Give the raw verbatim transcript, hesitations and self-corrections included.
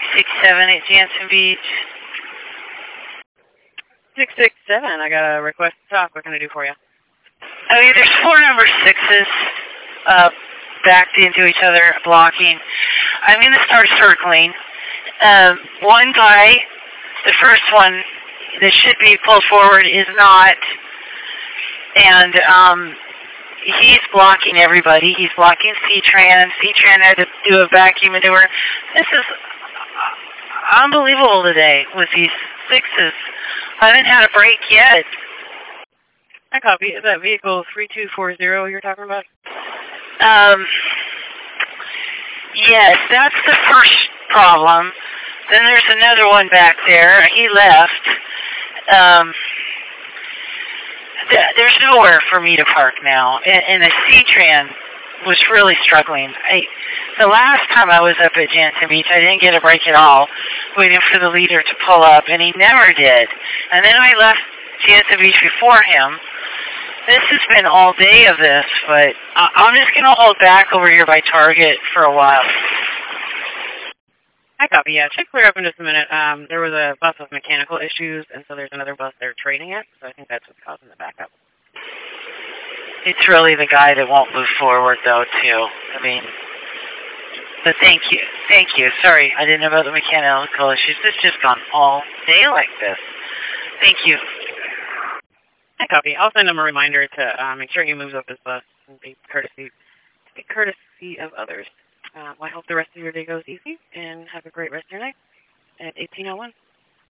six seven at Jansen Beach. six six seven, I got a request to talk. What can I do for you? Okay, there's four number sixes uh, backed into each other, blocking. I'm going to start circling. Um, one guy, the first one that should be pulled forward is not, and um, he's blocking everybody. He's blocking C-Tran. C-Tran had to do a vacuum maneuver. This is unbelievable today with these sixes. I haven't had a break yet. I copy. Is that vehicle three two four zero you're talking about? Um, yes, that's the first problem. Then there's another one back there. He left. Um, th there's nowhere for me to park now. And, and the C-Tran was really struggling. I, the last time I was up at Jansen Beach, I didn't get a break at all, waiting for the leader to pull up, and he never did. And then I left Jansen Beach before him. This has been all day of this, but I'm just going to hold back over here by Target for a while. I copy, yeah. Should clear up in just a minute. Um, there was a bus with mechanical issues, and so there's another bus they're trading it, so I think that's what's causing the backup. It's really the guy that won't move forward, though, too. I mean, but thank you. Thank you. Sorry, I didn't know about the mechanical issues. It's just gone all day like this. Thank you. I copy. I'll send him a reminder to uh, make sure he moves up his bus and be courtesy, be courtesy of others. Uh, well, I hope the rest of your day goes easy, and have a great rest of your night at eighteen oh one.